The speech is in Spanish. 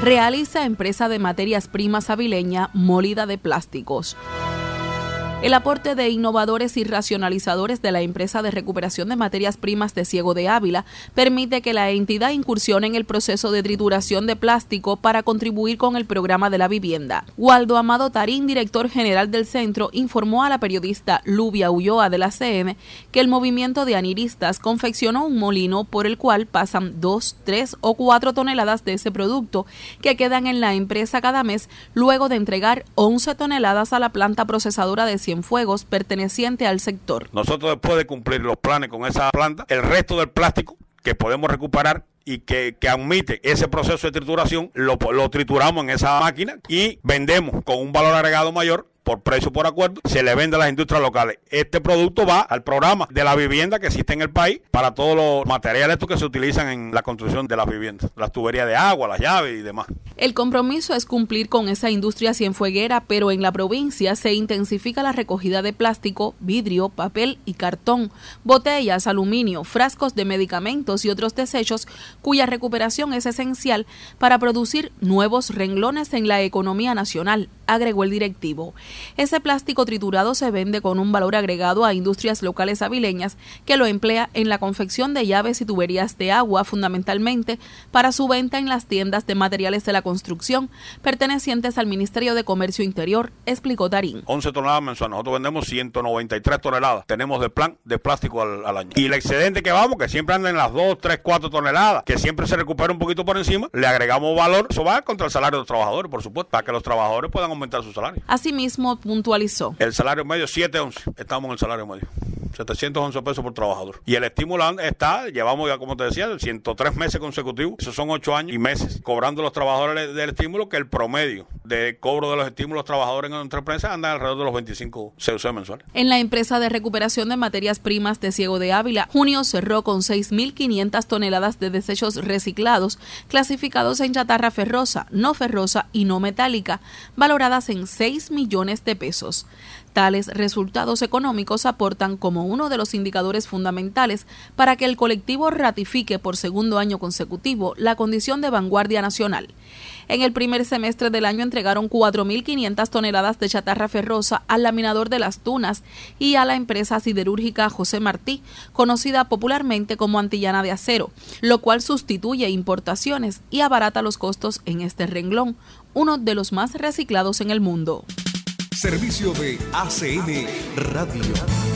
realiza empresa de materias primas avileña Mólida de Plásticos. El aporte de innovadores y racionalizadores de la empresa de recuperación de materias primas de Ciego de Ávila permite que la entidad incursione en el proceso de trituración de plástico para contribuir con el programa de la vivienda. Waldo Amado Tarín, director general del centro, informó a la periodista Lubia Ulloa de la CN que el movimiento de aniristas confeccionó un molino por el cual pasan 2, 3 o 4 toneladas de ese producto que quedan en la empresa cada mes luego de entregar 11 toneladas a la planta procesadora de Cienfuegos perteneciente al sector. Nosotros, después de cumplir los planes con esa planta, el resto del plástico que podemos recuperar y que admite ese proceso de trituración, lo trituramos en esa máquina y vendemos con un valor agregado mayor. Por precio por acuerdo, se le vende a las industrias locales. Este producto va al programa de la vivienda que existe en el país para todos los materiales estos que se utilizan en la construcción de las viviendas, las tuberías de agua, las llaves y demás. El compromiso es cumplir con esa industria cienfueguera, pero en la provincia se intensifica la recogida de plástico, vidrio, papel y cartón, botellas, aluminio, frascos de medicamentos y otros desechos cuya recuperación es esencial para producir nuevos renglones en la economía nacional, agregó el directivo. Ese plástico triturado se vende con un valor agregado a industrias locales avileñas que lo emplea en la confección de llaves y tuberías de agua, fundamentalmente para su venta en las tiendas de materiales de la construcción pertenecientes al Ministerio de Comercio Interior, explicó Tarín. 11 toneladas mensuales, nosotros vendemos 193 toneladas, tenemos de plan de plástico al año. Y el excedente que vamos, que siempre anda en las 2, 3, 4 toneladas, que siempre se recupera un poquito por encima, le agregamos valor, eso va contra el salario de los trabajadores, por supuesto, para que los trabajadores puedan aumentar su salario. Asimismo, puntualizó. El salario medio 7.11, estamos en el salario medio. 711 pesos por trabajador. Y el estímulo está, llevamos ya, como te decía, 103 meses consecutivos, esos son 8 años y meses, cobrando los trabajadores del estímulo, que el promedio de cobro de los estímulos a los trabajadores en nuestra empresa anda alrededor de los 25 CUC mensuales. En la empresa de recuperación de materias primas de Ciego de Ávila, junio cerró con 6.500 toneladas de desechos reciclados, clasificados en chatarra ferrosa, no ferrosa y no metálica, valoradas en 6 millones de pesos. Tales resultados económicos aportan como uno de los indicadores fundamentales para que el colectivo ratifique por segundo año consecutivo la condición de vanguardia nacional. En el primer semestre del año entregaron 4.500 toneladas de chatarra ferrosa al laminador de Las Tunas y a la empresa siderúrgica José Martí, conocida popularmente como Antillana de Acero, lo cual sustituye importaciones y abarata los costos en este renglón, uno de los más reciclados en el mundo. Servicio de ACN Radio.